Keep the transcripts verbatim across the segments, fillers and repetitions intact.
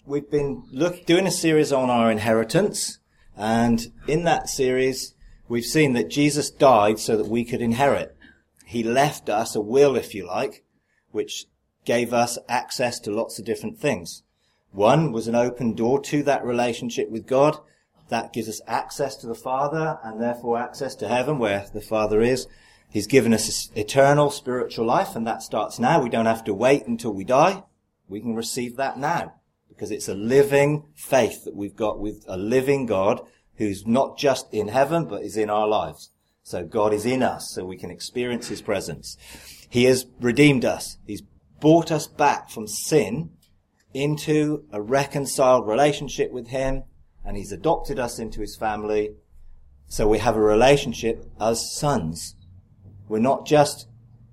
we've been look, doing a series on our inheritance, and in that series, we've seen that Jesus died so that we could inherit. He left us a will, if you like, which gave us access to lots of different things. One was an open door to that relationship with God. That gives us access to the Father and therefore access to heaven where the Father is. He's given us eternal spiritual life, and that starts now. We don't have to wait until we die. We can receive that now because it's a living faith that we've got with a living God who's not just in heaven but is in our lives. So God is in us so we can experience his presence. He has redeemed us. He's brought us back from sin into a reconciled relationship with him, and he's adopted us into his family. So we have a relationship as sons. We're not just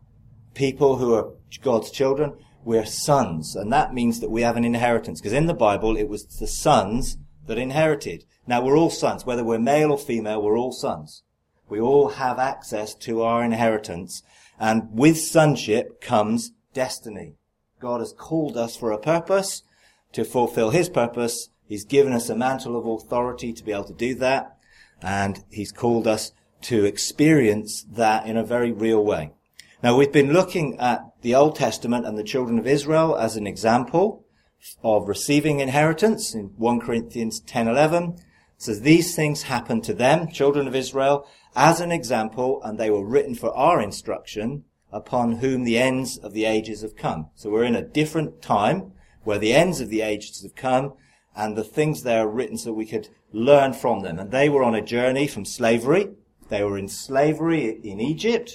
people who are God's children. We're sons. And that means that we have an inheritance. Because in the Bible, it was the sons that inherited. Now, we're all sons. Whether we're male or female, we're all sons. We all have access to our inheritance. And with sonship comes destiny. God has called us for a purpose, to fulfill his purpose. He's given us a mantle of authority to be able to do that. And he's called us to experience that in a very real way. Now, we've been looking at the Old Testament and the children of Israel as an example of receiving inheritance. In First Corinthians ten eleven, it says, these things happened to them, children of Israel, as an example, and they were written for our instruction, upon whom the ends of the ages have come. So we're in a different time where the ends of the ages have come, and the things there are written so we could learn from them. And they were on a journey from slavery. They were in slavery in Egypt,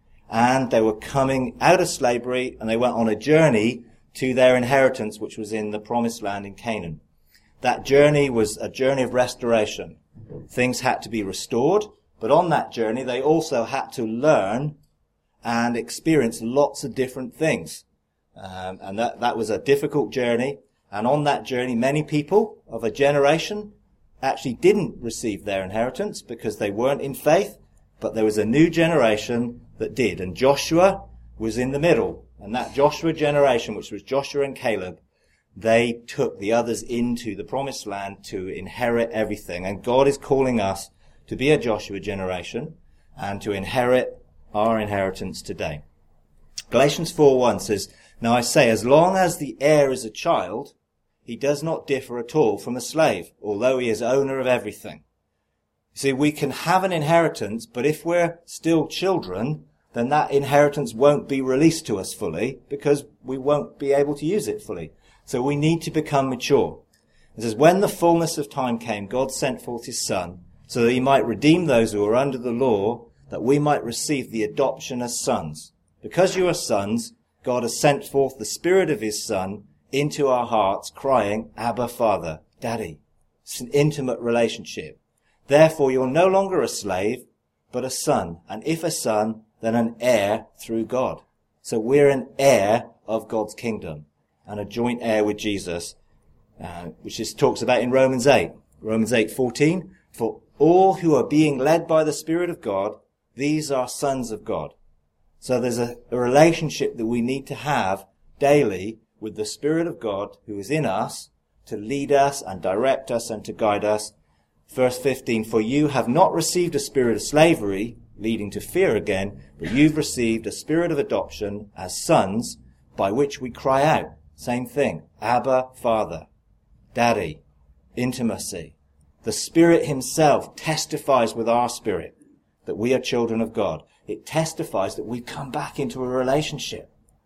and they were coming out of slavery, and they went on a journey to their inheritance, which was in the promised land in Canaan. That journey was a journey of restoration. Things had to be restored, but on that journey, they also had to learn and experience lots of different things. Um, and that, that was a difficult journey. And on that journey, many people of a generation actually didn't receive their inheritance because they weren't in faith, but there was a new generation that did. And Joshua was in the middle. And that Joshua generation, which was Joshua and Caleb, they took the others into the promised land to inherit everything. And God is calling us to be a Joshua generation and to inherit our inheritance today. Galatians four one says, now I say, as long as the heir is a child, he does not differ at all from a slave, although he is owner of everything. You see, we can have an inheritance, but if we're still children, then that inheritance won't be released to us fully because we won't be able to use it fully. So we need to become mature. It says, when the fullness of time came, God sent forth his Son, so that he might redeem those who are under the law, that we might receive the adoption as sons. Because you are sons, God has sent forth the Spirit of his Son into our hearts, crying, Abba, Father, Daddy. It's an intimate relationship. Therefore, you're no longer a slave, but a son. And if a son, then an heir through God. So we're an heir of God's kingdom and a joint heir with Jesus, uh, which is talks about in Romans eight. Romans eight fourteen. For all who are being led by the Spirit of God, these are sons of God. So there's a, a relationship that we need to have daily with the Spirit of God who is in us to lead us and direct us and to guide us. Verse fifteen, for you have not received a spirit of slavery, leading to fear again, but you've received a spirit of adoption as sons, by which we cry out. Same thing. Abba, Father. Daddy. Intimacy. The Spirit himself testifies with our spirit that we are children of God. It testifies that we've come back into a relationship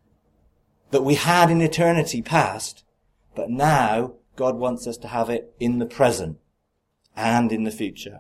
that we had in eternity past, but now God wants us to have it in the present and in the future.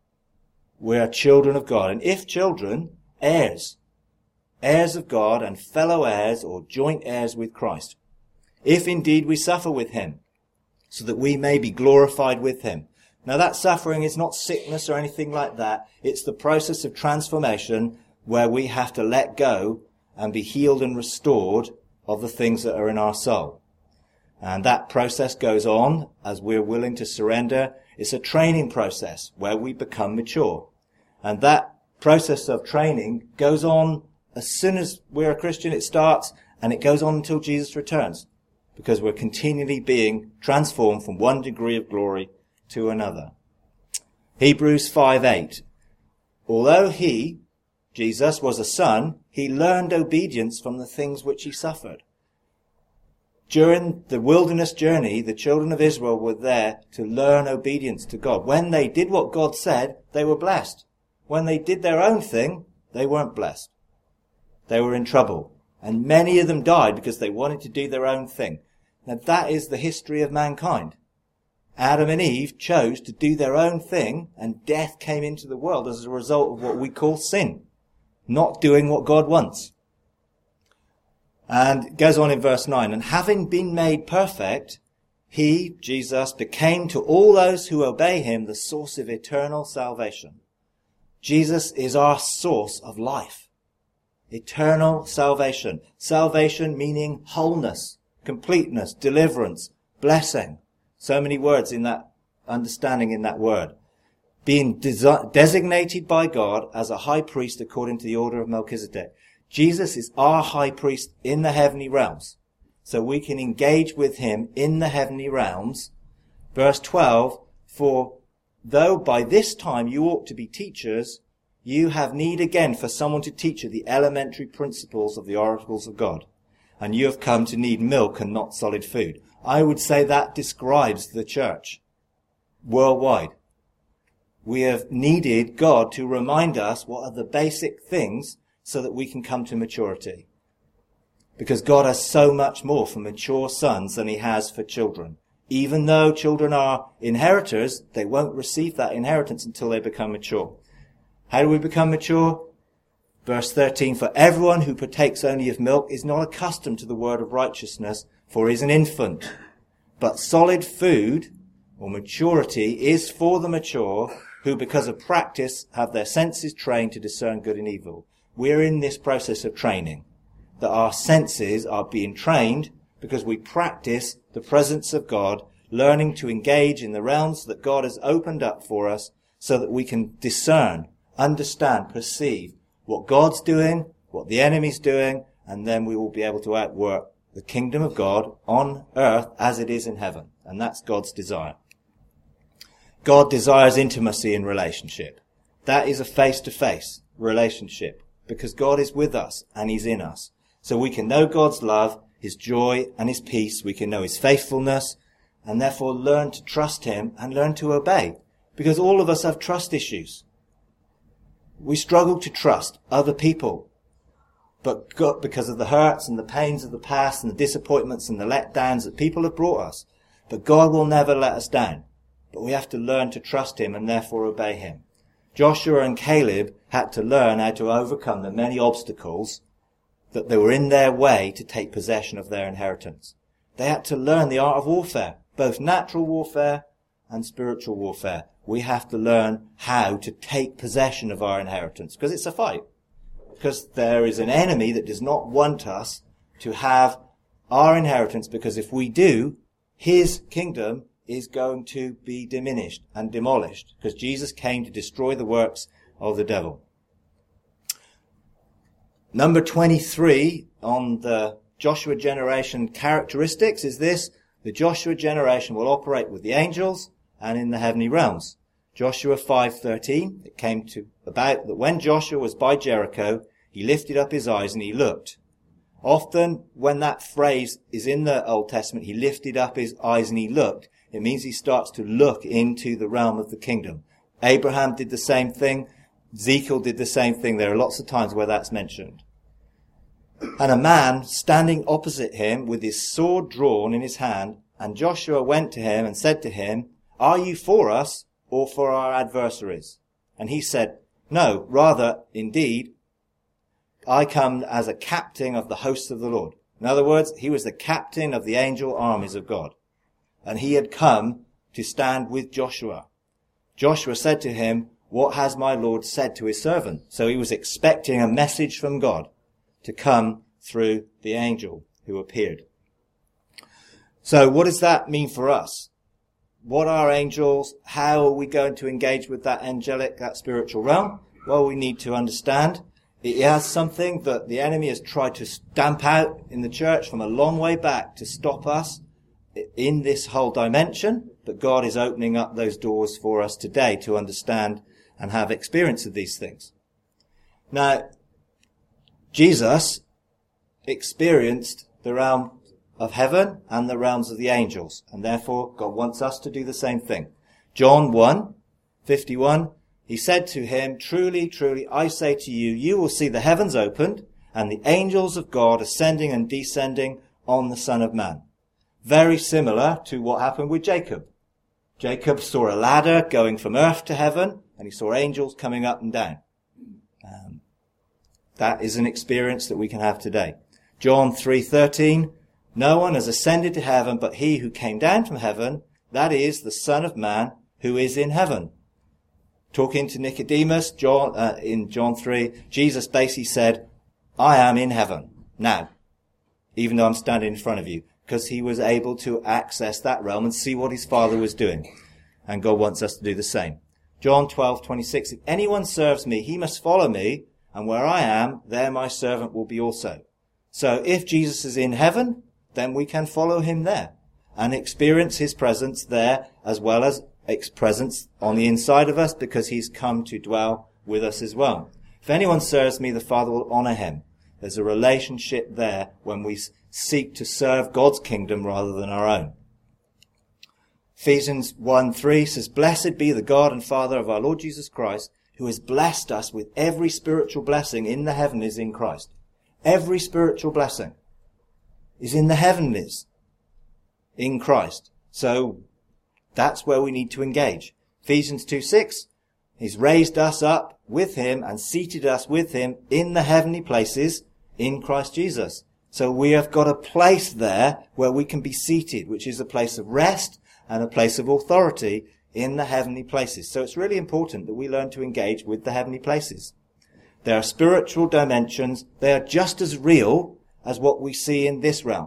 We are children of God, and if children, heirs, heirs of God and fellow heirs or joint heirs with Christ, if indeed we suffer with him, so that we may be glorified with him. Now that suffering is not sickness or anything like that. It's the process of transformation where we have to let go and be healed and restored of the things that are in our soul. And that process goes on as we're willing to surrender. It's a training process where we become mature. And that process of training goes on as soon as we're a Christian. It starts and it goes on until Jesus returns. because we're continually being transformed from one degree of glory to another. Hebrews five eight. Although he, Jesus, was a son, he learned obedience from the things which he suffered. During the wilderness journey, the children of Israel were there to learn obedience to God. When they did what God said, they were blessed. When they did their own thing, they weren't blessed. They were in trouble. And many of them died because they wanted to do their own thing. Now that is the history of mankind. Adam and Eve chose to do their own thing, and death came into the world as a result of what we call sin. Not doing what God wants. And it goes on in verse nine. And having been made perfect, he, Jesus, became to all those who obey him the source of eternal salvation. Jesus is our source of life. Eternal salvation. Salvation meaning wholeness, completeness, deliverance, blessing. So many words in that understanding in that word. Being desi- designated by God as a high priest according to the order of Melchizedek. Jesus is our high priest in the heavenly realms. So we can engage with him in the heavenly realms. Verse twelve, for though by this time you ought to be teachers, you have need again for someone to teach you the elementary principles of the oracles of God. And you have come to need milk and not solid food. I would say that describes the church worldwide. We have needed God to remind us what are the basic things so that we can come to maturity. Because God has so much more for mature sons than he has for children. Even though children are inheritors, they won't receive that inheritance until they become mature. How do we become mature? Verse thirteen, for everyone who partakes only of milk is not accustomed to the word of righteousness, for he is an infant. But solid food, or maturity, is for the mature, who because of practice have their senses trained to discern good and evil. We're in this process of training, that our senses are being trained because we practice the presence of God, learning to engage in the realms that God has opened up for us so that we can discern, understand, perceive what God's doing, what the enemy's doing, and then we will be able to outwork the kingdom of God on earth as it is in heaven. And that's God's desire. God desires intimacy in relationship. That is a face-to-face relationship because God is with us and he's in us. So we can know God's love, his joy and his peace. We can know his faithfulness and therefore learn to trust him and learn to obey, because all of us have trust issues. We struggle to trust other people, but God, because of the hurts and the pains of the past and the disappointments and the letdowns that people have brought us. But God will never let us down. But we have to learn to trust him and therefore obey him. Joshua and Caleb had to learn how to overcome the many obstacles that they were in their way to take possession of their inheritance. They had to learn the art of warfare, both natural warfare and spiritual warfare. We have to learn how to take possession of our inheritance, because it's a fight. Because there is an enemy that does not want us to have our inheritance, because if we do, his kingdom is going to be diminished and demolished, because Jesus came to destroy the works of the devil. Number twenty-three on the Joshua generation characteristics is this: the Joshua generation will operate with the angels and in the heavenly realms. Joshua five thirteen, it came to about that when Joshua was by Jericho, he lifted up his eyes and he looked. Often when that phrase is in the Old Testament, he lifted up his eyes and he looked, it means he starts to look into the realm of the kingdom. Abraham did the same thing. Ezekiel did the same thing. There are lots of times where that's mentioned. And a man standing opposite him with his sword drawn in his hand, and Joshua went to him and said to him, "Are you for us or for our adversaries?" And he said, "No, rather, indeed, I come as a captain of the hosts of the Lord." In other words, he was the captain of the angel armies of God. And he had come to stand with Joshua. Joshua said to him, "What has my Lord said to his servant?" So he was expecting a message from God to come through the angel who appeared. So what does that mean for us? What are angels? How are we going to engage with that angelic, that spiritual realm? Well, we need to understand It has something that the enemy has tried to stamp out in the church from a long way back to stop us in this whole dimension, but God is opening up those doors for us today to understand and have experience of these things. Now, Jesus experienced the realm of heaven and the realms of the angels, and therefore God wants us to do the same thing. John one fifty-one, he said to him, "Truly, truly, I say to you, you will see the heavens opened and the angels of God ascending and descending on the Son of Man." Very similar to what happened with Jacob. Jacob saw a ladder going from earth to heaven, and he saw angels coming up and down. Um, that is an experience that we can have today. John three thirteen, "No one has ascended to heaven but he who came down from heaven, that is, the Son of Man who is in heaven." Talking to Nicodemus, John, uh, in John three, Jesus basically said, "I am in heaven now, even though I'm standing in front of you," because he was able to access that realm and see what his Father was doing. And God wants us to do the same. John twelve twenty-six, "If anyone serves me, he must follow me, and where I am, there my servant will be also." So if Jesus is in heaven, then we can follow him there and experience his presence there, as well as its presence on the inside of us, because he's come to dwell with us as well. If anyone serves me, the Father will honor him. There's a relationship there when we seek to serve God's kingdom rather than our own. Ephesians one three says, "Blessed be the God and Father of our Lord Jesus Christ, who has blessed us with every spiritual blessing in the heavenlies in Christ." Every spiritual blessing is in the heavenlies in Christ. So that's where we need to engage. Ephesians two six, he's raised us up with him and seated us with him in the heavenly places in Christ Jesus. So we have got a place there where we can be seated, which is a place of rest and a place of authority in the heavenly places. So it's really important that we learn to engage with the heavenly places. There are spiritual dimensions. They are just as real as what we see in this realm.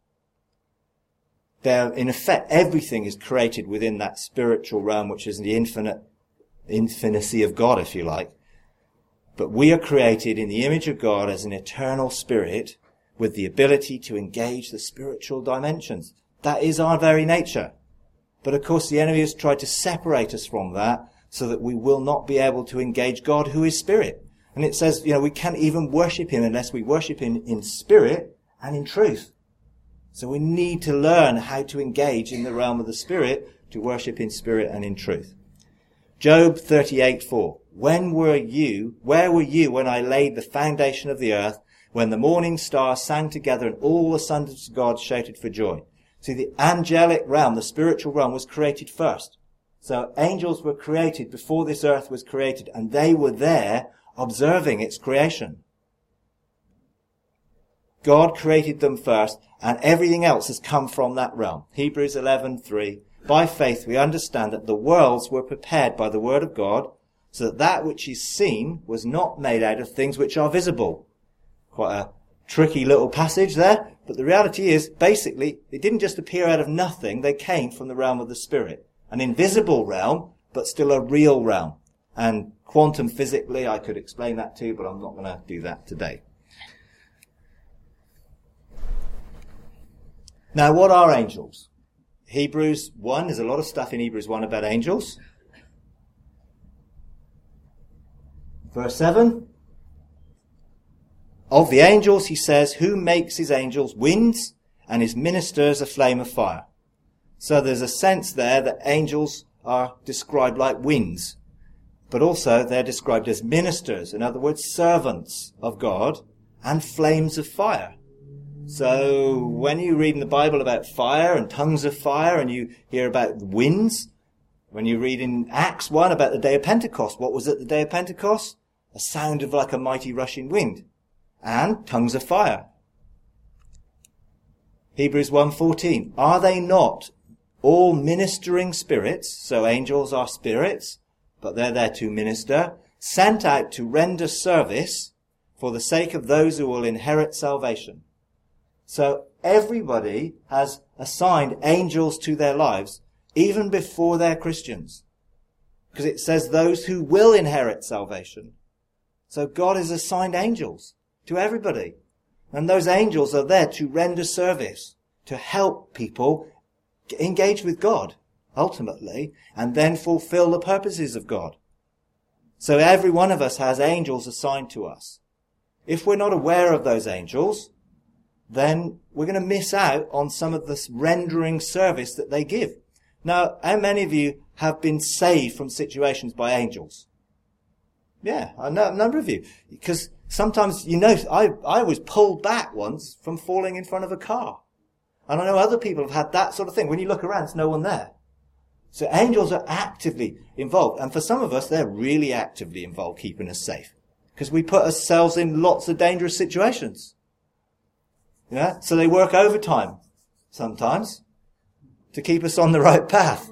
They're, in effect, everything is created within that spiritual realm, which is the infinite, infinity of God, if you like. But we are created in the image of God as an eternal spirit with the ability to engage the spiritual dimensions. That is our very nature. But of course the enemy has tried to separate us from that so that we will not be able to engage God, who is spirit. And it says, you know, we can't even worship him unless we worship him in spirit and in truth. So we need to learn how to engage in the realm of the spirit, to worship in spirit and in truth. Job thirty-eight four. When were you, where were you when I laid the foundation of the earth, when the morning stars sang together and all the sons of God shouted for joy? See, the angelic realm, the spiritual realm, was created first. So angels were created before this earth was created, and they were there observing its creation. God created them first, and everything else has come from that realm. Hebrews eleven three. By faith we understand that the worlds were prepared by the word of God, so that that which is seen was not made out of things which are visible. Quite a tricky little passage there, but the reality is, basically, they didn't just appear out of nothing, they came from the realm of the spirit. An invisible realm, but still a real realm. And quantum physically, I could explain that too, but I'm not going to do that today. Now, what are angels? Hebrews one, there's a lot of stuff in Hebrews one about angels. Verse seven. Of the angels, he says, who makes his angels winds and his ministers a flame of fire. So there's a sense there that angels are described like winds, but also they're described as ministers, in other words, servants of God, and flames of fire. So when you read in the Bible about fire and tongues of fire, and you hear about winds, when you read in Acts one about the day of Pentecost, what was at the day of Pentecost? A sound of like a mighty rushing wind, and tongues of fire. Hebrews one fourteen. Are they not all ministering spirits? So angels are spirits, but they're there to minister, sent out to render service for the sake of those who will inherit salvation. So everybody has assigned angels to their lives, even before they're Christians. Because it says those who will inherit salvation. So God has assigned angels to everybody. And those angels are there to render service, to help people engage with God, ultimately, and then fulfill the purposes of God. So every one of us has angels assigned to us. If we're not aware of those angels, then we're going to miss out on some of this rendering service that they give. Now, how many of you have been saved from situations by angels? Yeah, I know a number of you. Because sometimes, you know, I, I was pulled back once from falling in front of a car. And I know other people have had that sort of thing. When you look around, there's no one there. So angels are actively involved. And for some of us, they're really actively involved keeping us safe. Because we put ourselves in lots of dangerous situations. Yeah, so they work overtime sometimes to keep us on the right path.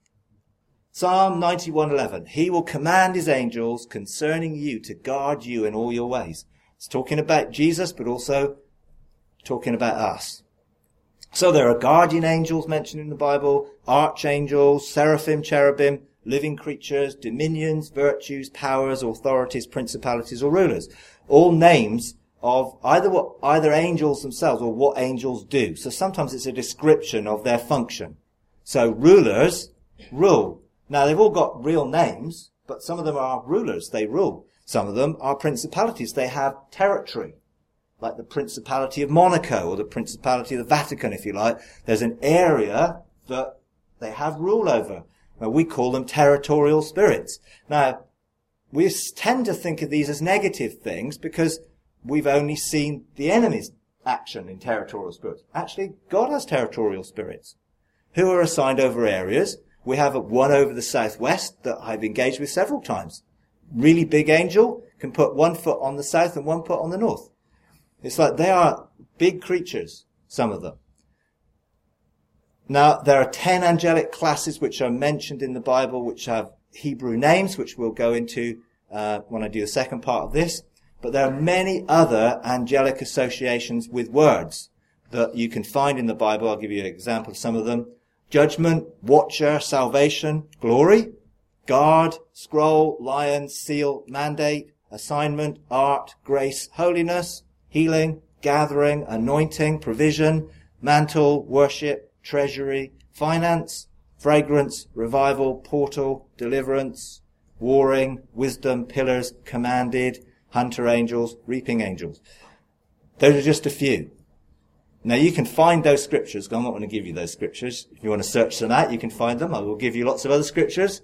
Psalm ninety-one eleven. He will command his angels concerning you to guard you in all your ways. It's talking about Jesus, but also talking about us. So there are guardian angels mentioned in the Bible, archangels, seraphim, cherubim, living creatures, dominions, virtues, powers, authorities, principalities, or rulers. All names of either what, either angels themselves or what angels do. So sometimes it's a description of their function. So rulers rule. Now they've all got real names, but some of them are rulers. They rule. Some of them are principalities. They have territory. Like the Principality of Monaco or the Principality of the Vatican, if you like. There's an area that they have rule over. Now, we call them territorial spirits. Now, we tend to think of these as negative things because we've only seen the enemy's action in territorial spirits. Actually, God has territorial spirits who are assigned over areas. We have one over the southwest that I've engaged with several times. Really big angel can put one foot on the south and one foot on the north. It's like they are big creatures, some of them. Now, there are ten angelic classes which are mentioned in the Bible, which have Hebrew names, which we'll go into uh, when I do the second part of this. But there are many other angelic associations with words that you can find in the Bible. I'll give you an example of some of them. Judgment, watcher, salvation, glory, guard, scroll, lion, seal, mandate, assignment, art, grace, holiness, healing, gathering, anointing, provision, mantle, worship, treasury, finance, fragrance, revival, portal, deliverance, warring, wisdom, pillars, commanded, hunter angels, reaping angels. Those are just a few. Now you can find those scriptures. I'm not going to give you those scriptures. If you want to search them out, you can find them. I will give you lots of other scriptures.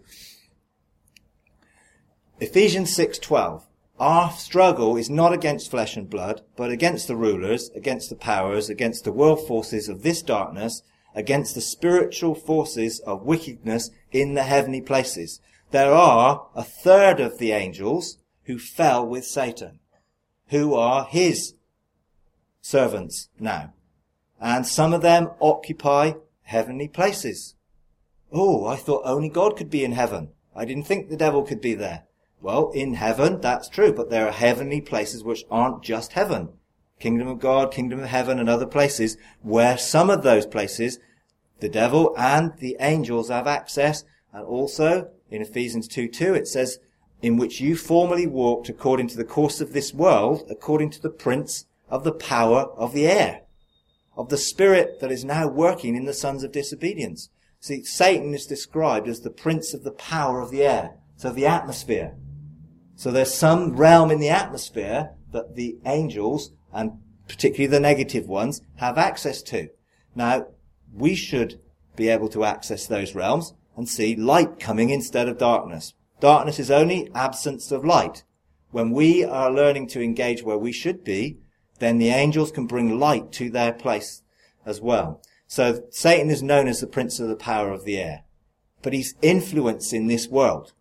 Ephesians six twelve. Our struggle is not against flesh and blood, but against the rulers, against the powers, against the world forces of this darkness, against the spiritual forces of wickedness in the heavenly places. There are a third of the angels who fell with Satan, who are his servants now. And some of them occupy heavenly places. Oh, I thought only God could be in heaven. I didn't think the devil could be there. Well, in heaven, that's true, but there are heavenly places which aren't just heaven. Kingdom of God, kingdom of heaven, and other places where some of those places, the devil and the angels have access. And also, in Ephesians two two, it says, in which you formerly walked according to the course of this world, according to the prince of the power of the air, of the spirit that is now working in the sons of disobedience. See, Satan is described as the prince of the power of the air, so the atmosphere. So there's some realm in the atmosphere that the angels, and particularly the negative ones, have access to. Now, we should be able to access those realms and see light coming instead of darkness. Darkness is only absence of light. When we are learning to engage where we should be, then the angels can bring light to their place as well. So Satan is known as the prince of the power of the air, but he's influencing this world.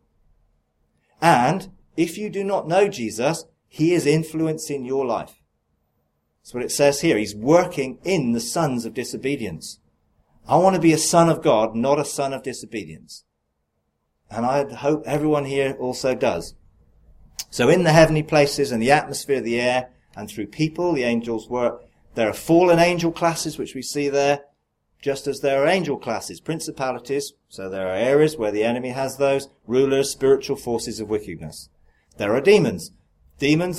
And if you do not know Jesus, he is influencing your life. That's what it says here. He's working in the sons of disobedience. I want to be a son of God, not a son of disobedience. And I hope everyone here also does. So in the heavenly places and the atmosphere of the air and through people, the angels work. There are fallen angel classes, which we see there, just as there are angel classes, principalities. So there are areas where the enemy has those, rulers, spiritual forces of wickedness. There are demons. Demons are not angels. Demons, I believe, are Nephilim spirits that are confined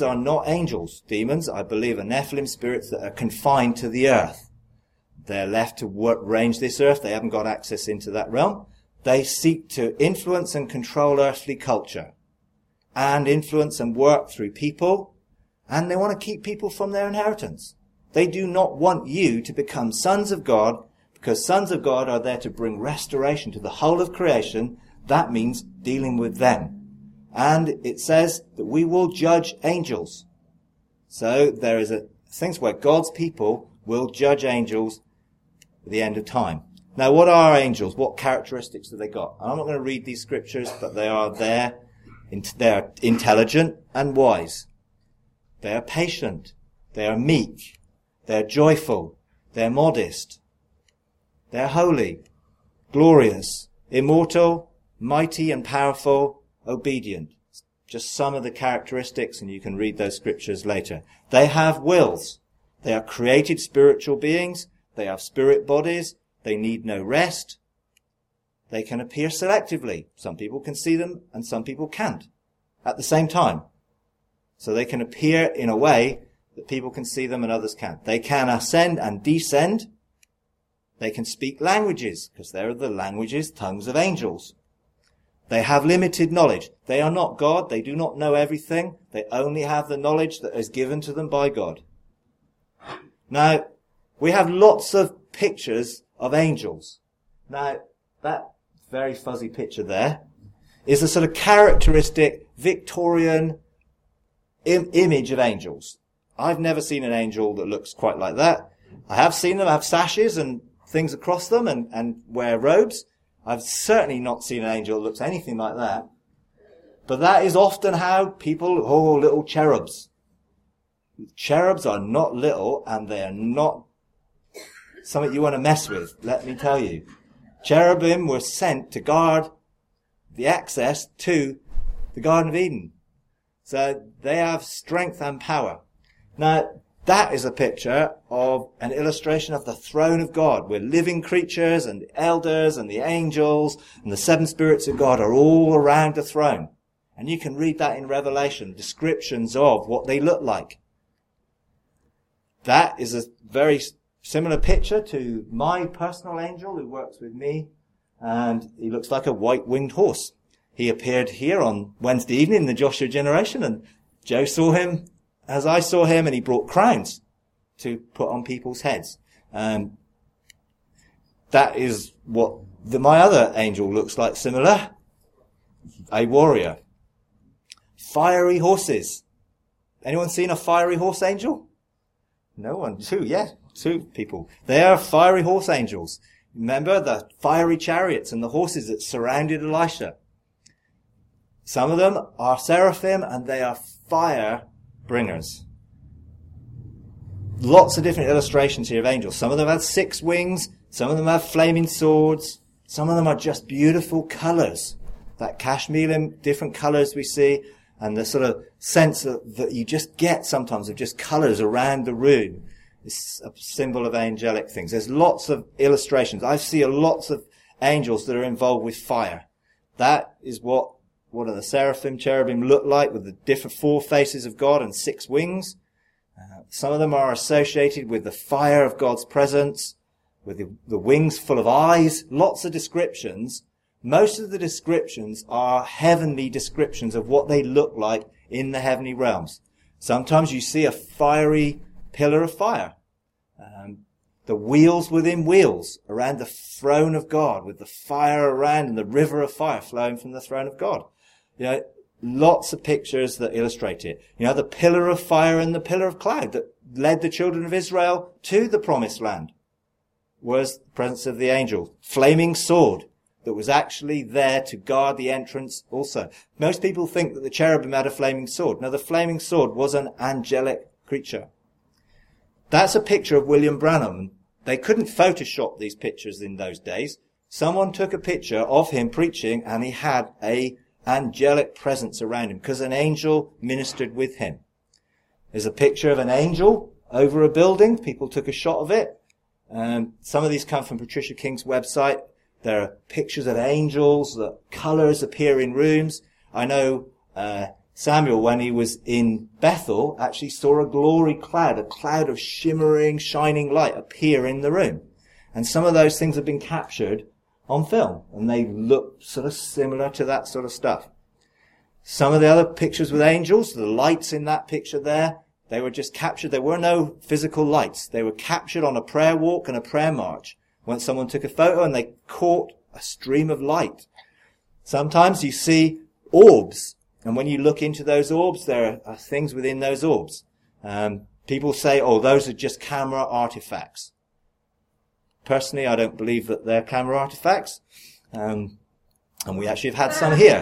to the earth. Demons, I believe, are Nephilim spirits that are confined to the earth. They're left to work, range this earth. They haven't got access into that realm. They seek to influence and control earthly culture and influence and work through people, and they want to keep people from their inheritance. They do not want you to become sons of God, because sons of God are there to bring restoration to the whole of creation. That means dealing with them. And it says that we will judge angels. So there is a things where God's people will judge angels at the end of time. Now, what are angels? What characteristics have they got? I'm not going to read these scriptures, but they are there. They are intelligent and wise. They are patient. They are meek. They are joyful. They are modest. They are holy, glorious, immortal, mighty and powerful, obedient. Just some of the characteristics, and you can read those scriptures later. They have wills. They are created spiritual beings. They have spirit bodies. They need no rest. They can appear selectively. Some people can see them and some people can't at the same time. So they can appear in a way that people can see them and others can't. They can ascend and descend. They can speak languages, because they are the languages, tongues of angels. They have limited knowledge. They are not God. They do not know everything. They only have the knowledge that is given to them by God. Now, we have lots of pictures of angels. Now, that very fuzzy picture there is a sort of characteristic Victorian im- image of angels. I've never seen an angel that looks quite like that. I have seen them have sashes and things across them and, and wear robes. I've certainly not seen an angel that looks anything like that. But that is often how people, oh, little cherubs. Cherubs are not little, and they are not something you want to mess with, let me tell you. Cherubim were sent to guard the access to the Garden of Eden. So they have strength and power. Now, that is a picture of an illustration of the throne of God, where living creatures and the elders and the angels and the seven spirits of God are all around the throne. And you can read that in Revelation, descriptions of what they look like. That is a very similar picture to my personal angel who works with me, and he looks like a white-winged horse. He appeared here on Wednesday evening in the Joshua generation, and Joe saw him as I saw him, and he brought crowns to put on people's heads. Um, that is what the, my other angel looks like, similar. A warrior. Fiery horses. Anyone seen a fiery horse angel? No one. Two, yeah, two people. They are fiery horse angels. Remember the fiery chariots and the horses that surrounded Elisha. Some of them are seraphim, and they are fire bringers. Lots of different illustrations here of angels. Some of them have six wings. Some of them have flaming swords. Some of them are just beautiful colours. That cashmere in different colours we see, and the sort of sense that, that you just get sometimes of just colours around the room. It's a symbol of angelic things. There's lots of illustrations. I see lots of angels that are involved with fire. That is what one of the seraphim, cherubim look like, with the different four faces of God and six wings. Uh, some of them are associated with the fire of God's presence, with the, the wings full of eyes. Lots of descriptions. Most of the descriptions are heavenly descriptions of what they look like in the heavenly realms. Sometimes you see a fiery pillar of fire. Um, the wheels within wheels around the throne of God, with the fire around and the river of fire flowing from the throne of God. You know, lots of pictures that illustrate it. You know, the pillar of fire and the pillar of cloud that led the children of Israel to the promised land was the presence of the angel. Flaming sword that was actually there to guard the entrance also. Most people think that the cherubim had a flaming sword. Now, the flaming sword was an angelic creature. That's a picture of William Branham. They couldn't Photoshop these pictures in those days. Someone took a picture of him preaching, and he had a angelic presence around him because an angel ministered with him. There's a picture of an angel over a building. People took a shot of it. Um, some of these come from Patricia King's website. There are pictures of angels, that colours appear in rooms. I know uh, Samuel, when he was in Bethel, actually saw a glory cloud, a cloud of shimmering, shining light appear in the room. And some of those things have been captured on film, and they look sort of similar to that sort of stuff. Some of the other pictures with angels, the lights in that picture there, they were just captured. There were no physical lights. They were captured on a prayer walk and a prayer march. When someone took a photo and they caught a stream of light. Sometimes you see orbs. And when you look into those orbs, there are things within those orbs. Um, people say, oh, those are just camera artifacts. Personally, I don't believe that they're camera artifacts. Um, and we actually have had some here.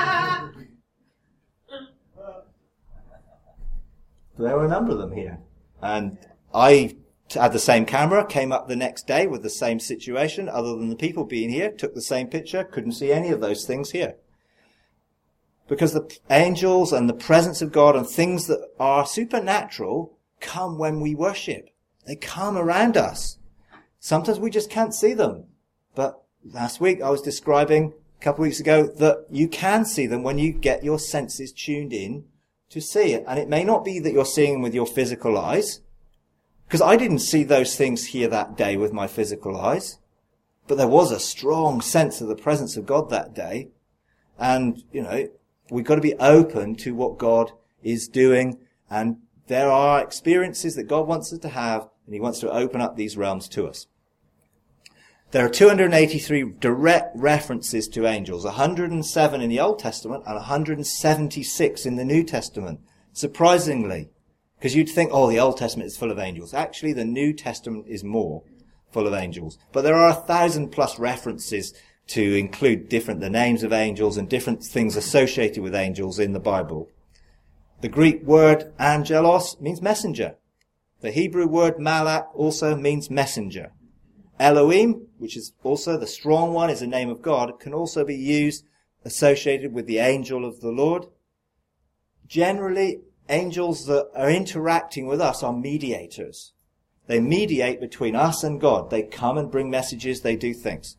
There were a number of them here. And I had the same camera, came up the next day with the same situation, other than the people being here, took the same picture, couldn't see any of those things here. Because the angels and the presence of God and things that are supernatural come when we worship. They come around us. Sometimes we just can't see them. But last week I was describing, a couple of weeks ago, that you can see them when you get your senses tuned in to see it. And it may not be that you're seeing them with your physical eyes, because I didn't see those things here that day with my physical eyes. But there was a strong sense of the presence of God that day. And, you know, we've got to be open to what God is doing. And there are experiences that God wants us to have, and he wants to open up these realms to us. There are two hundred eighty-three direct references to angels, one hundred seven in the Old Testament and one hundred seventy-six in the New Testament. Surprisingly, because you'd think, oh, the Old Testament is full of angels. Actually, the New Testament is more full of angels. But there are a thousand plus references to include different, the names of angels and different things associated with angels in the Bible. The Greek word angelos means messenger. The Hebrew word malak also means messenger. Elohim, which is also the strong one, is the name of God, can also be used associated with the angel of the Lord. Generally, angels that are interacting with us are mediators. They mediate between us and God. They come and bring messages, they do things.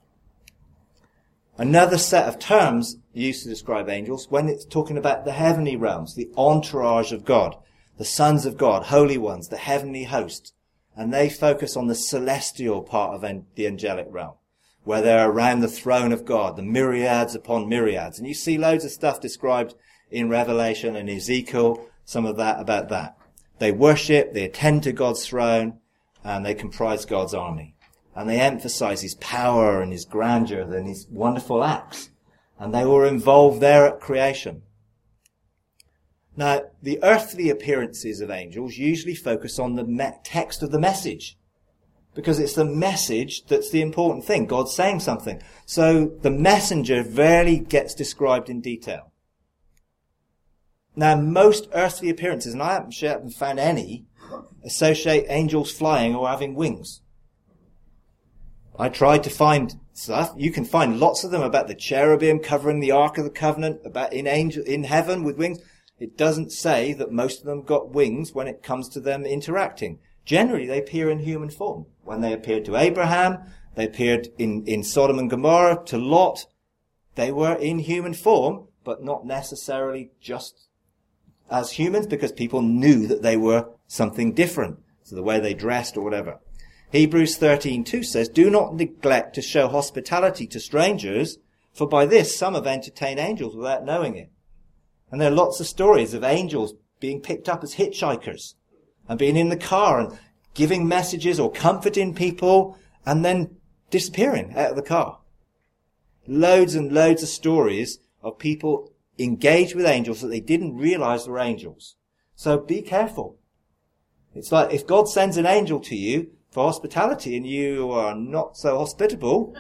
Another set of terms used to describe angels when it's talking about the heavenly realms, the entourage of God, the sons of God, holy ones, the heavenly host. And they focus on the celestial part of the angelic realm, where they're around the throne of God, the myriads upon myriads. And you see loads of stuff described in Revelation and Ezekiel, some of that about that. They worship, they attend to God's throne, and they comprise God's army. And they emphasize his power and his grandeur and his wonderful acts. And they were involved there at creation. Now, the earthly appearances of angels usually focus on the me- text of the message, because it's the message that's the important thing. God's saying something. So the messenger rarely gets described in detail. Now, most earthly appearances, and I haven't, haven't found any, associate angels flying or having wings. I tried to find stuff. You can find lots of them about the cherubim covering the Ark of the Covenant, about in angel in heaven with wings. It doesn't say that most of them got wings when it comes to them interacting. Generally, they appear in human form. When they appeared to Abraham, they appeared in, in Sodom and Gomorrah, to Lot. They were in human form, but not necessarily just as humans, because people knew that they were something different. So the way they dressed or whatever. Hebrews thirteen two says, do not neglect to show hospitality to strangers, for by this some have entertained angels without knowing it. And there are lots of stories of angels being picked up as hitchhikers and being in the car and giving messages or comforting people and then disappearing out of the car. Loads and loads of stories of people engaged with angels that they didn't realize were angels. So be careful. It's like if God sends an angel to you for hospitality and you are not so hospitable,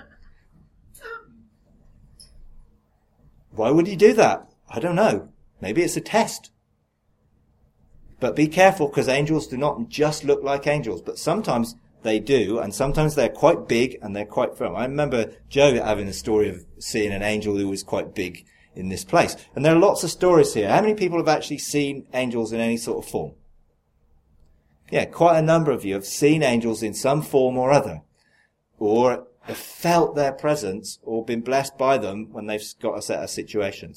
why would he do that? I don't know. Maybe it's a test. But be careful, because angels do not just look like angels, but sometimes they do, and sometimes they're quite big and they're quite firm. I remember Joe having a story of seeing an angel who was quite big in this place. And there are lots of stories here. How many people have actually seen angels in any sort of form? Yeah, quite a number of you have seen angels in some form or other, or have felt their presence or been blessed by them when they've got a set of situations.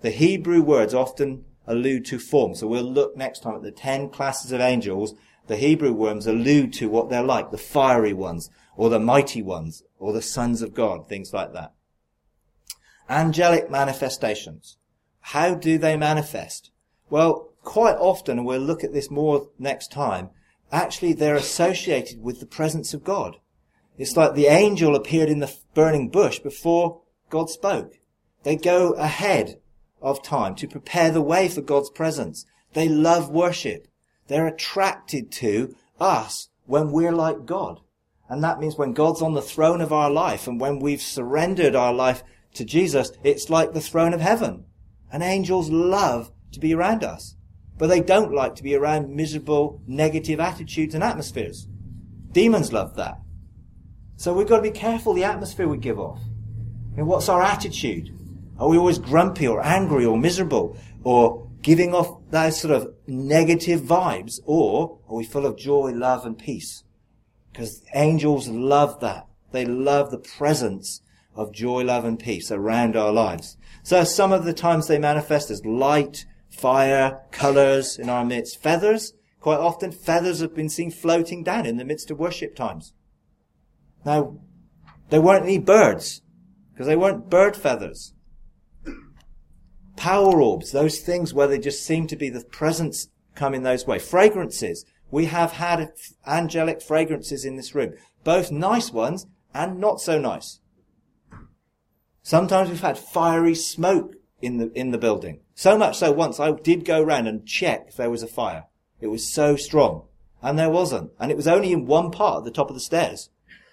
The Hebrew words often allude to form. So we'll look next time at the ten classes of angels. The Hebrew words allude to what they're like, the fiery ones, or the mighty ones, or the sons of God, things like that. Angelic manifestations. How do they manifest? Well, quite often, and we'll look at this more next time, actually they're associated with the presence of God. It's like the angel appeared in the burning bush before God spoke. They go ahead of time to prepare the way for God's presence. They love worship. They're attracted to us when we're like God. And that means when God's on the throne of our life and when we've surrendered our life to Jesus, it's like the throne of heaven. And angels love to be around us. But they don't like to be around miserable, negative attitudes and atmospheres. Demons love that. So we've got to be careful the atmosphere we give off. I mean, what's our attitude? Are we always grumpy or angry or miserable or giving off those sort of negative vibes? Or are we full of joy, love and peace? Because angels love that. They love the presence of joy, love and peace around our lives. So some of the times they manifest as light, fire, colours in our midst. Feathers, quite often feathers have been seen floating down in the midst of worship times. Now, there weren't any birds, because they weren't bird feathers. Power orbs, those things where they just seem to be the presence come in those ways. Fragrances. We have had angelic fragrances in this room. Both nice ones and not so nice. Sometimes we've had fiery smoke in the, in the building. So much so once I did go round and check if there was a fire. It was so strong. And there wasn't. And it was only in one part at the top of the stairs.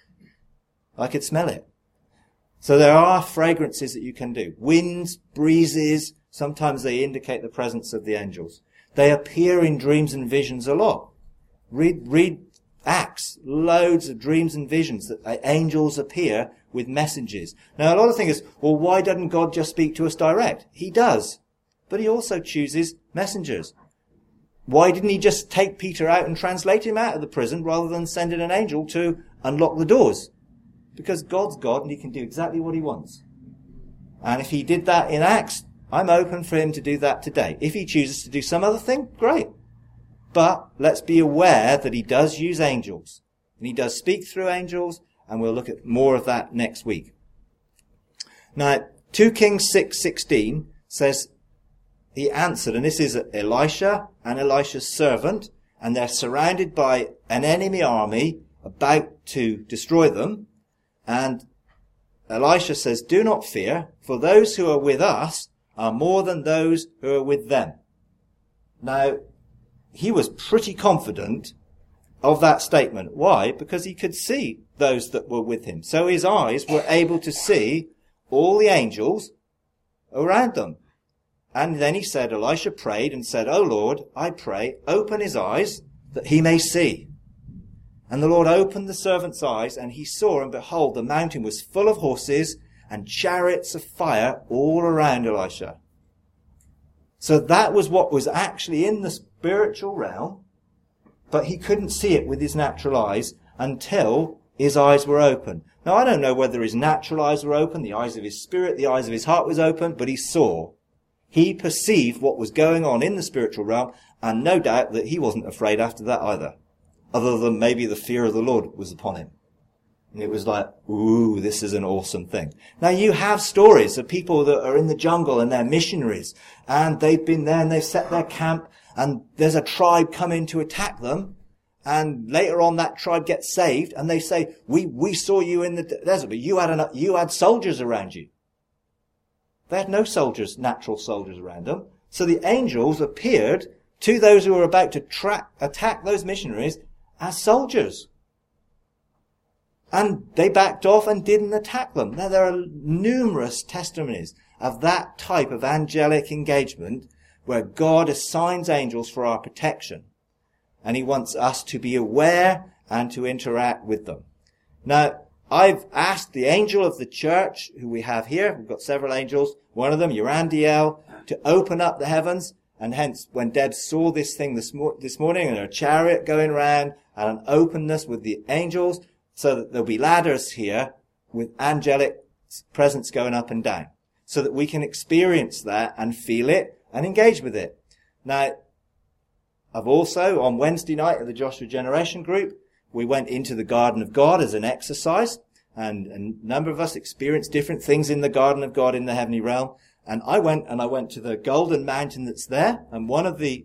I could smell it. So there are fragrances that you can do. Winds, breezes, sometimes they indicate the presence of the angels. They appear in dreams and visions a lot. Read, read Acts, loads of dreams and visions that angels appear with messages. Now a lot of things is, well, why doesn't God just speak to us direct? He does. But he also chooses messengers. Why didn't he just take Peter out and translate him out of the prison rather than sending an angel to unlock the doors? Because God's God and he can do exactly what he wants. And if he did that in Acts, I'm open for him to do that today. If he chooses to do some other thing, great. But let's be aware that he does use angels. And he does speak through angels, and we'll look at more of that next week. Now, Second Kings six sixteen says, he answered, and this is Elisha and Elisha's servant, and they're surrounded by an enemy army about to destroy them. And Elisha says, do not fear, for those who are with us are more than those who are with them. Now, he was pretty confident of that statement. Why? Because he could see those that were with him. So his eyes were able to see all the angels around them. And then he said, Elisha prayed and said, O Lord, I pray, open his eyes that he may see. And the Lord opened the servant's eyes, and he saw, and behold, the mountain was full of horses and chariots of fire all around Elisha. So that was what was actually in the spiritual realm, but he couldn't see it with his natural eyes until his eyes were open. Now, I don't know whether his natural eyes were open, the eyes of his spirit, the eyes of his heart was open, but he saw. He perceived what was going on in the spiritual realm, and no doubt that he wasn't afraid after that either, other than maybe the fear of the Lord was upon him. And it was like, ooh, this is an awesome thing. Now you have stories of people that are in the jungle and they're missionaries, and they've been there and they've set their camp, and there's a tribe coming to attack them, and later on that tribe gets saved, and they say, we, we saw you in the desert, but you had an, you had soldiers around you. They had no soldiers, natural soldiers around them. So the angels appeared to those who were about to track, attack those missionaries as soldiers. And they backed off and didn't attack them. Now, there are numerous testimonies of that type of angelic engagement where God assigns angels for our protection. And he wants us to be aware and to interact with them. Now, I've asked the angel of the church, who we have here, we've got several angels, one of them, Urandiel, to open up the heavens. And hence, when Deb saw this thing this, mo- this morning, and a chariot going around, and an openness with the angels, so that there'll be ladders here with angelic presence going up and down. so that we can experience that and feel it and engage with it. Now, I've also, on Wednesday night at the Joshua Generation Group, we went into the Garden of God as an exercise, and a number of us experienced different things in the Garden of God in the heavenly realm. And I went and I went to the Golden Mountain that's there, and one of the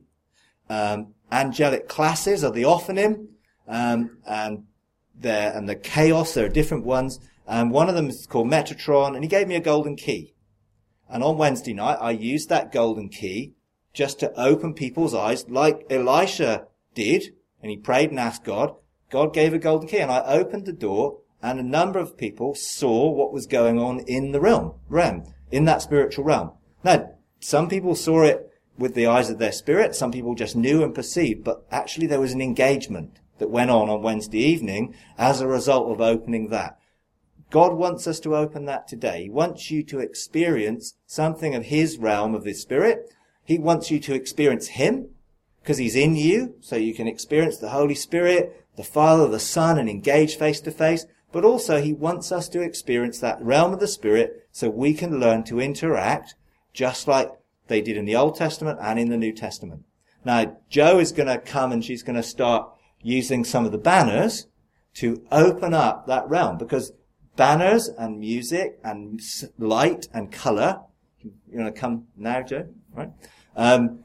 um, angelic classes are the Ophanim, um, and there and the Chaos. There are different ones, and one of them is called Metatron, and he gave me a golden key. And on Wednesday night, I used that golden key just to open people's eyes, like Elisha did, and he prayed and asked God. God gave a golden key, and I opened the door, and a number of people saw what was going on in the realm, realm, in that spiritual realm. Now, some people saw it with the eyes of their spirit, some people just knew and perceived, but actually there was an engagement that went on on Wednesday evening as a result of opening that. God wants us to open that today. He wants you to experience something of his realm of the spirit. He wants you to experience him, because he's in you, so you can experience the Holy Spirit, the Father, the Son, and engage face to face. But also he wants us to experience that realm of the Spirit so we can learn to interact just like they did in the Old Testament and in the New Testament. Now, Jo is going to come and she's going to start using some of the banners to open up that realm, because banners and music and light and colour, you're going to come now, Jo, right? Um,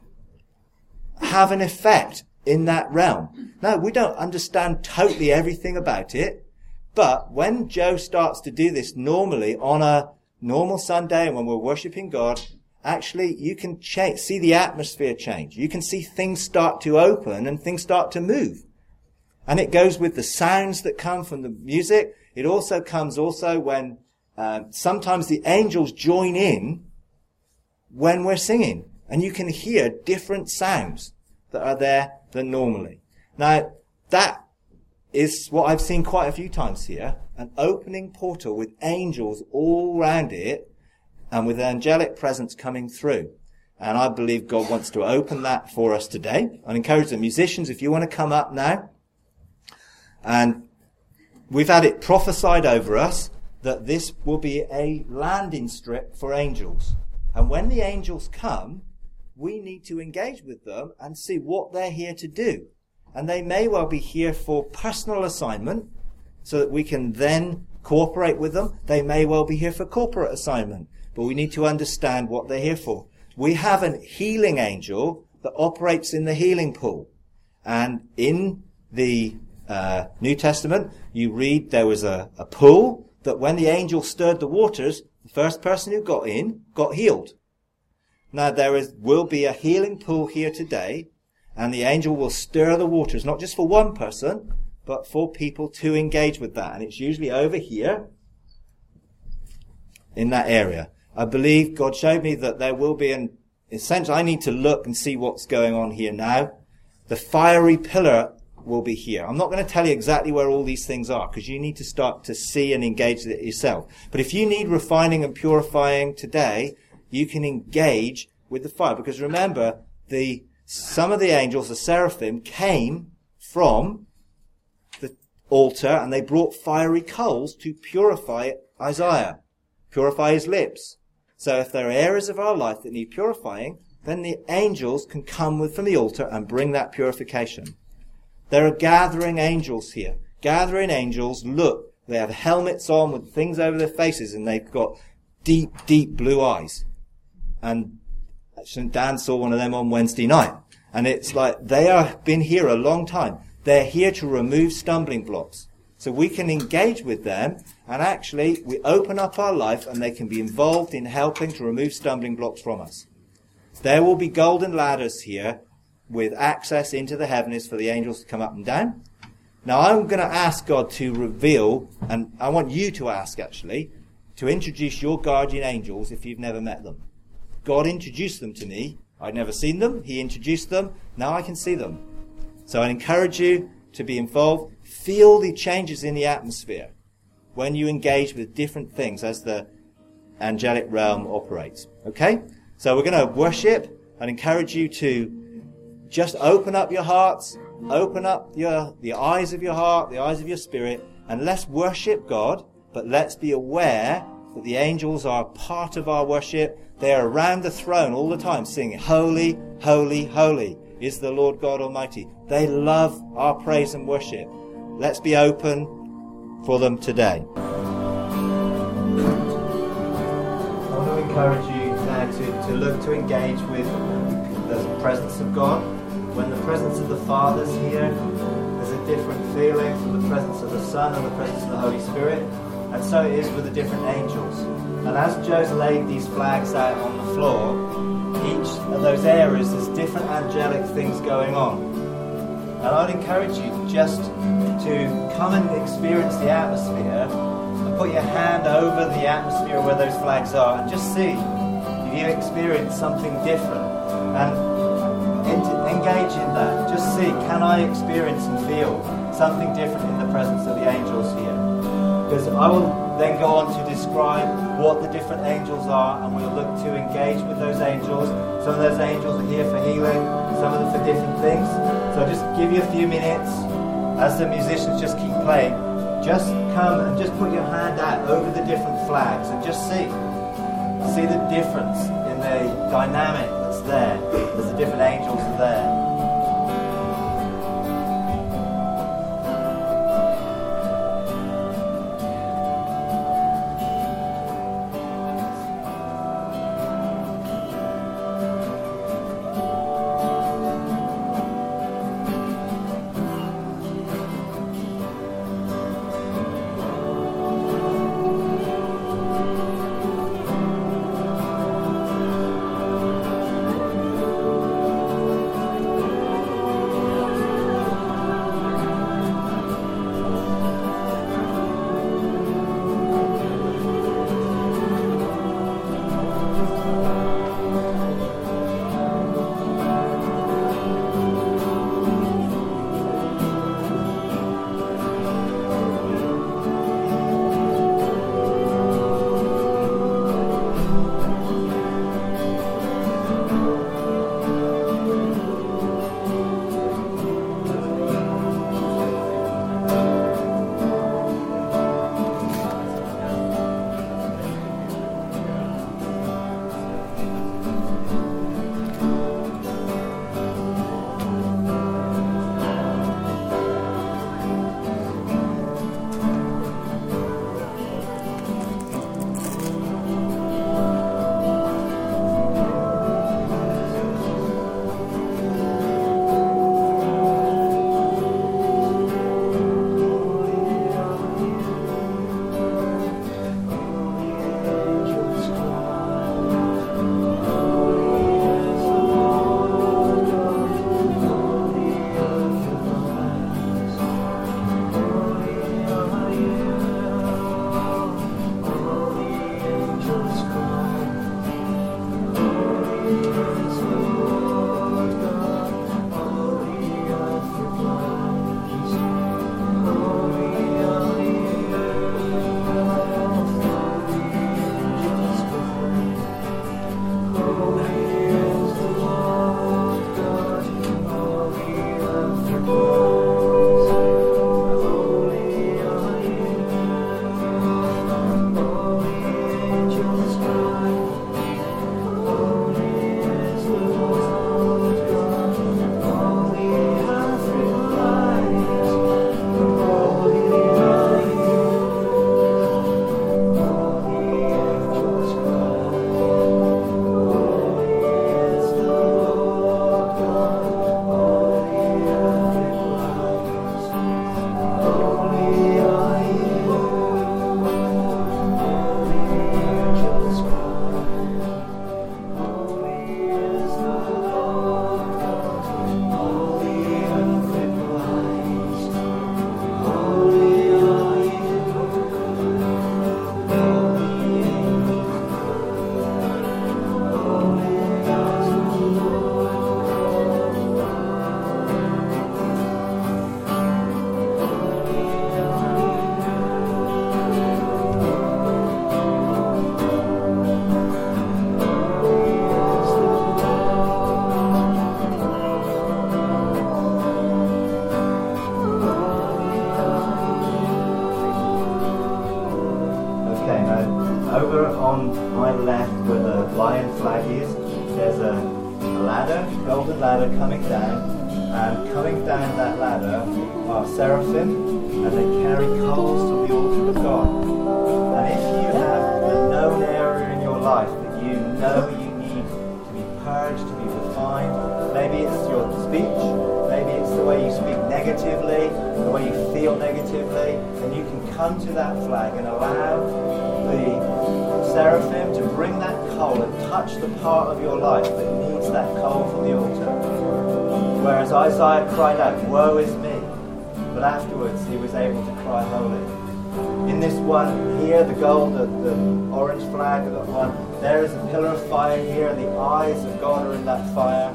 have an effect in that realm. Now, we don't understand totally everything about it, but when Jo starts to do this normally on a normal Sunday and when we're worshipping God, actually you can change, see the atmosphere change. You can see things start to open and things start to move. And it goes with the sounds that come from the music. It also comes also when uh, sometimes the angels join in when we're singing. And you can hear different sounds that are there than normally. Now, that is what I've seen quite a few times here. An opening portal with angels all around it and with angelic presence coming through. And I believe God wants to open that for us today. I encourage the musicians, if you want to come up now. And we've had it prophesied over us that this will be a landing strip for angels. And when the angels come, we need to engage with them and see what they're here to do. And they may well be here for personal assignment so that we can then cooperate with them. They may well be here for corporate assignment, but we need to understand what they're here for. We have a healing angel that operates in the healing pool. And in the uh, New Testament, you read there was a, a pool that when the angel stirred the waters, the first person who got in got healed. Now, there is, will be a healing pool here today, and the angel will stir the waters, not just for one person, but for people to engage with that. And it's usually over here, in that area. I believe God showed me that there will be an, essentially, I need to look and see what's going on here now. The fiery pillar will be here. I'm not going to tell you exactly where all these things are, because you need to start to see and engage with it yourself. But if you need refining and purifying today, you can engage with the fire. Because remember, the some of the angels, the seraphim, came from the altar and they brought fiery coals to purify Isaiah, purify his lips. So if there are areas of our life that need purifying, then the angels can come with from the altar and bring that purification. There are gathering angels here. Gathering angels, look, they have helmets on with things over their faces and they've got deep, deep blue eyes. And Dan saw one of them on Wednesday night. And it's like, they have been here a long time. They're here to remove stumbling blocks. So we can engage with them, and actually we open up our life and they can be involved in helping to remove stumbling blocks from us. There will be golden ladders here with access into the heavens for the angels to come up and down. Now I'm going to ask God to reveal, and I want you to ask actually, to introduce your guardian angels if you've never met them. God introduced them to me. I'd never seen them. He introduced them. Now I can see them. So I encourage you to be involved. Feel the changes in the atmosphere when you engage with different things as the angelic realm operates. Okay? So we're going to worship and encourage you to just open up your hearts, open up your the eyes of your heart, the eyes of your spirit, and let's worship God, but let's be aware that the angels are part of our worship. They are around the throne all the time singing, "Holy, holy, holy is the Lord God Almighty." They love our praise and worship. Let's be open for them today. I want to encourage you now to, to look to engage with the presence of God. When the presence of the Father's here, there's a different feeling from the presence of the Son and the presence of the Holy Spirit. And so it is with the different angels. And as Joe's laid these flags out on the floor, each of those areas, there's different angelic things going on. And I'd encourage you just to come and experience the atmosphere and put your hand over the atmosphere where those flags are and just see if you experience something different. And engage in that. Just see, can I experience and feel something different in the presence of the angels here? Because I will then go on to describe what the different angels are, and we'll look to engage with those angels. Some of those angels are here for healing, some of them for different things. So I'll just give you a few minutes as the musicians just keep playing. Just come and just put your hand out over the different flags and just see. See the difference in the dynamic that's there as the different angels are there. my left where the lion flag is, there's a, a ladder, golden ladder coming down, and coming down that ladder are seraphim, and they carry coals to the altar of God. And if you have a known area in your life that you know you need to be purged, to be refined, maybe it's your speech, maybe it's the way you speak negatively, the way you feel negatively, then you can come to that flag and allow the seraphim to bring that coal and touch the part of your life that needs that coal from the altar. Whereas Isaiah cried out, "Woe is me," but afterwards he was able to cry, "Holy." In this one here, the gold, the, the orange flag of that one, there is a pillar of fire here, and the eyes of God are in that fire.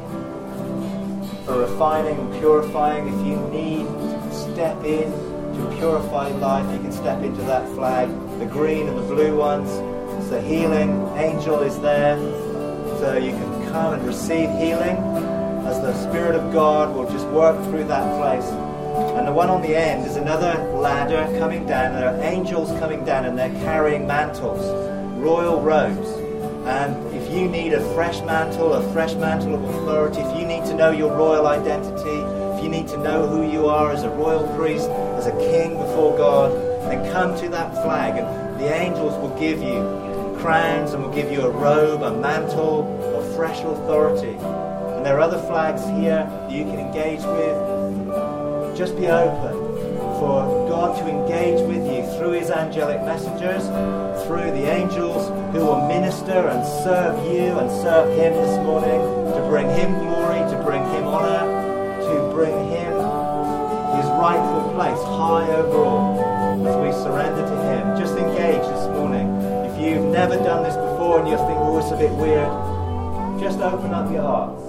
For refining and purifying, if you need to step in to purify life, you can step into that flag. The green and the blue ones, it's the healing angel is there, so you can come and receive healing as the Spirit of God will just work through that place. And the one on the end is another ladder coming down. There are angels coming down, and they're carrying mantles, royal robes. And if you need a fresh mantle, a fresh mantle of authority, if you need to know your royal identity, if you need to know who you are as a royal priest, as a king before God, then come to that flag, and the angels will give you crowns and will give you a robe, a mantle of fresh authority. And there are other flags here that you can engage with. Just be open for God to engage with you through his angelic messengers, through the angels who will minister and serve you and serve him this morning, to bring him glory, to bring him honor, to bring him his rightful place high over all as we surrender to him. Just engage this morning. If you've never done this before and you think, oh, it's a bit weird, just open up your hearts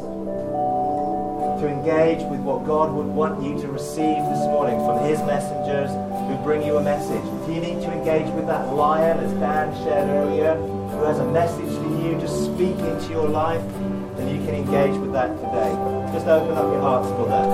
to engage with what God would want you to receive this morning from his messengers who bring you a message. If you need to engage with that lion, as Dan shared earlier, who has a message for you to speak into your life, then you can engage with that today. Just open up your hearts for that.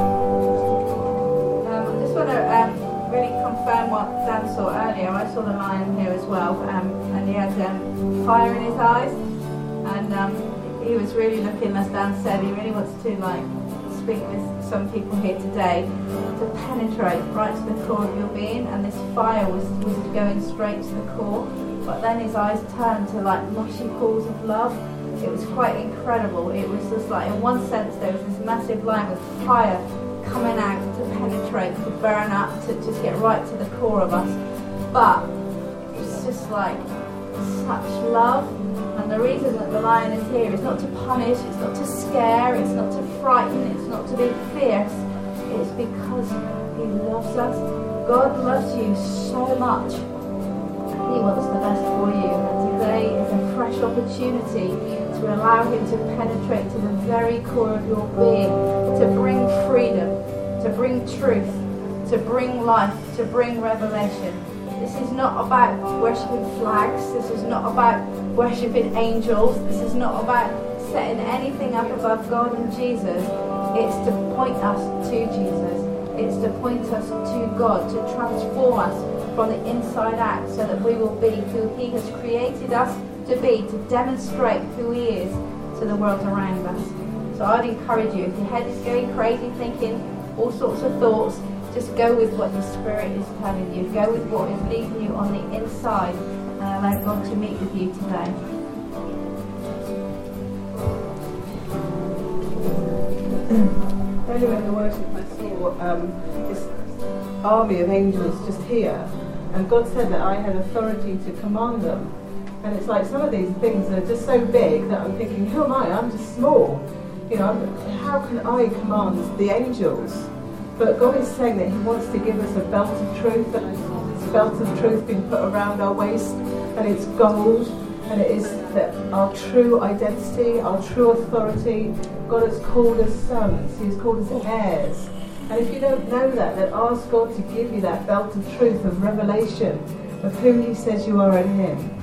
Um, I just want to um, really confirm what Dan saw earlier. I saw the lion here as well, um, and he had um, fire in his eyes, and um, he was really looking, as Dan said, he really wants to like speak with some people here today to penetrate right to the core of your being, and this fire was, was going straight to the core, but then his eyes turned to like mushy pools of love. It was quite incredible. It was just like, in one sense, there was this massive line with fire coming out to penetrate, to burn up, to just get right to the core of us, but it's just like such love. And the reason that the lion is here is not to punish, it's not to scare, it's not to frighten, it's not to be fierce. It's because he loves us. God loves you so much. He wants the best for you. And today is a fresh opportunity to allow him to penetrate to the very core of your being, to bring freedom, to bring truth, to bring life, to bring revelation. This is not about worshipping flags. This is not about worshipping angels. This is not about setting anything up above God and Jesus. It's to point us to Jesus. It's to point us to God, to transform us from the inside out so that we will be who he has created us to be, to demonstrate who he is to the world around us. So I'd encourage you, if your head is going crazy, thinking all sorts of thoughts, just go with what your spirit is telling you. Go with what is leading you on the inside, and allow God to meet with you today. Earlier in the worship I saw um, this army of angels just here, and God said that I had authority to command them. And it's like some of these things are just so big that I'm thinking, who am I? I'm just small. You know, I'm, how can I command the angels? But God is saying that he wants to give us a belt of truth, that this belt of truth being put around our waist, and it's gold, and it is that our true identity, our true authority. God has called us sons, he has called us heirs. And if you don't know that, then ask God to give you that belt of truth, of revelation, of who he says you are in him.